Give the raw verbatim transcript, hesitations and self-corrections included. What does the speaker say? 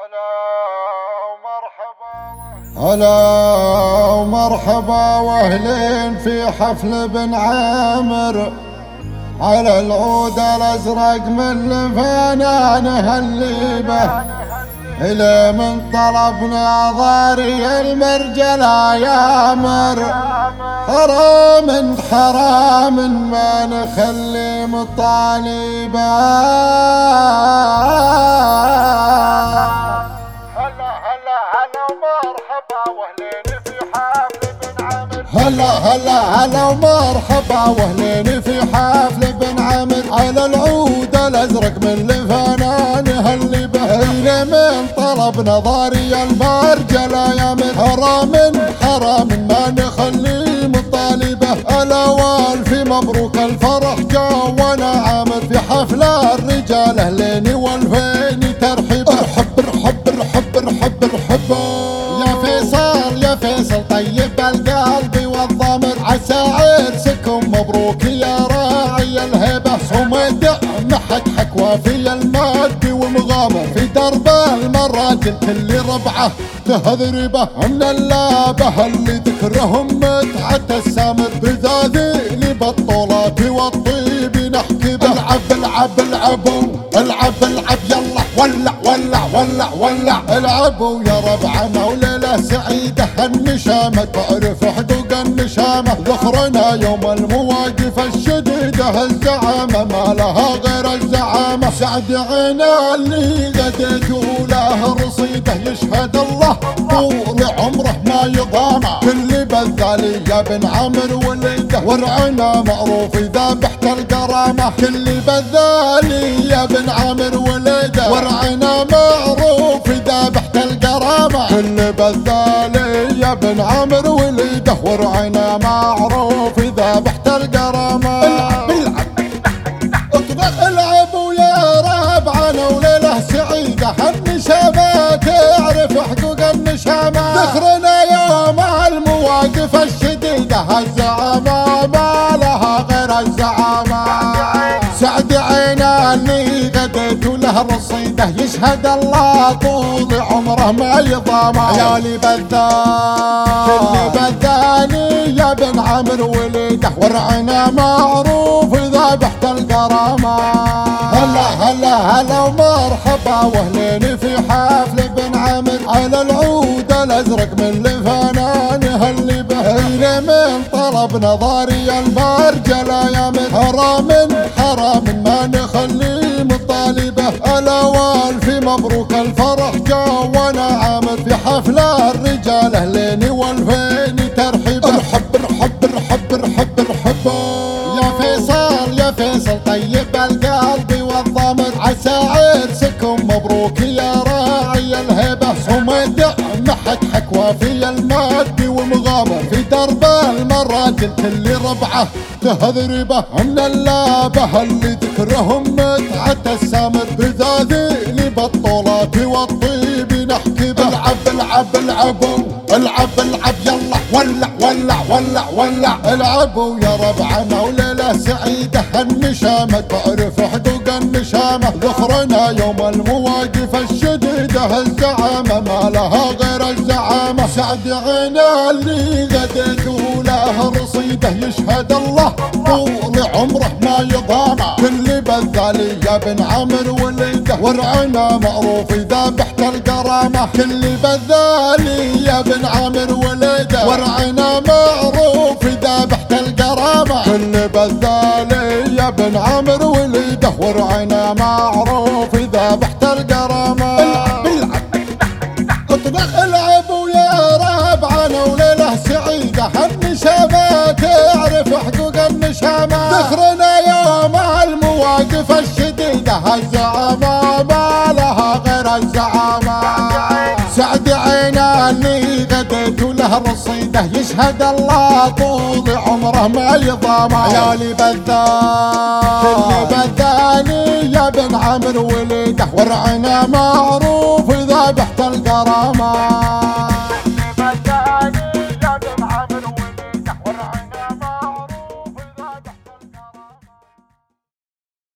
هلا ومرحبا واهلين في حفل بن عامر على العود الازرق من لفانا نهلي به إلى من طلبنا ضاري المرجلة يامر حرام حرام ما نخلي مطالبه. هلا هلا هلا ومرحبا واهلين في حفل بن عامر على العود الازرق من لفانا نهلي به إلى من طلبنا ضاري المرجلة يامر حرام حرام ما نخلي مطالبه. الاوان في مبروك الفرح جاونا عامر في حفل الرجال اهلين والفين ترحيبه. ارحب ارحب ارحب ارحب ارحب يا فيصل يا فيصل طيب القلب والضمر عسى عرسكم مبروك يا راعي الهبه. ومدع محك وفي الماد ومغامر في درب المراجل كل ربعه تهذربه من اللابه اللي ذكرهم متعه السامر بذاذيل بالطولات والطيب نحكبه. العب العب العبوا العب العب يلا ولع ولع ولع ولع العبوا يا ربعنا وليله سعيده النشامه تعرف حقوق النشامه ذخرنا يوم المواقف الشديده الزعامه ما لها غير الزعامه. سعد عينا اللي غديته له رصيده يشهد الله طول عمره ما يضامه. كل بذالي يا بن عامر وليده ورعنا معروف ذابحت القرامه. كل بذالي يا بن عامر وليده ورعنا معروف ذابحت القرامه. كل بذالي يا بن عامر وليده ورعنا معروف ذابحت القرامه. العب العب العبوا يا ربعنا وليله سعيده النشامه تعرف حقوق النشامه ذكرنا يوم المواقف الشديده الزعامه ما لها غير الزعامه. سعد عينا اللي غديت له رصيده يشهد الله طول عمره ما يضامه. يا لي بذان كل بذاني يا بن عامر وليده ورعنا معروف ذابحت القرامه. هلا هلا هلا ومرحبا واهلين في حفل بن عامر على العود الازرق من لفانا نهلي به إلى من طلبنا ضاري المرجلة يامر حرام حرام ما نخلي مطالبه. الاوان في مبروك الفرح جاونا عامر في حفل الرجال اهلين والفين ترحيبه. ارحب ارحب ارحب ارحب ارحب يا فيصل يا فيصل طيب القلب والضمر عسى عرسكم مبروك يا راعي الهبه. ومدع محك وفي الماد ومغامر في درب المراجل كل ربعه تهذربه من اللابه اللي ذكرهم متعه السامر بذاذيل بالطولات والطيب نحكبه. العب العب العبوا العب العب يلا ولع ولع ولع ولع العبوا يا ربعنا وليله سعيده النشامه تعرف حقوق النشامه ذخرنا يوم المواقف الشديده الزعامه ما لها غير الزعامه. سعد عينا اللي غديته له رصيده يشهد الله طول عمره ما يضامه. كل بذالي يا بن عامر وليده ورعنا معروف ذابحت القرامه. كل بذالي يا بن عامر وليده ورعنا معروف ذابحت القرامه. كل بذالي يا بن عامر وليده ورعنا معروف ذابحت القرامه. العب العب العبوا يا ربعنا وليله سعيده النشامه تعرف حقوق النشامه ذكرنا يوم المواقف الشديده الزعامه ما لها غير الزعامه. سعد عينا اللي غديت له رصيده يشهد الله طول عمره ما يضامه. يا لي بذان كل بذاني يا بن عامر وليده ورعنا معروف ذابحت القرامه.